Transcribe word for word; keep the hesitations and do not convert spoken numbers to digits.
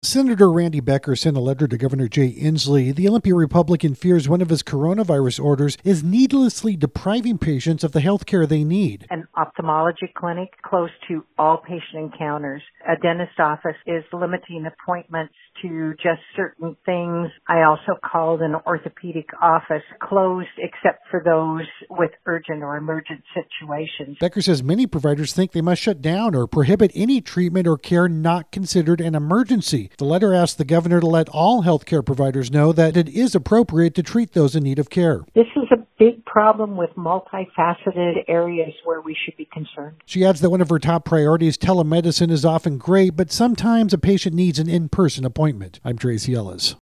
Senator Randy Becker sent a letter to Governor Jay Inslee. The Olympia Republican fears one of his coronavirus orders is needlessly depriving patients of the health care they need. An ophthalmology clinic close to all patient encounters. A dentist office is limiting appointments to just certain things. I also called an orthopedic office closed except for those with urgent or emergent situations. Becker says many providers think they must shut down or prohibit any treatment or care not considered an emergency. The letter asked the governor to let all healthcare providers know that it is appropriate to treat those in need of care. This is a big problem with multifaceted areas where we should be concerned. She adds that one of her top priorities, telemedicine, is often great, but sometimes a patient needs an in-person appointment. I'm Tracy Ellis.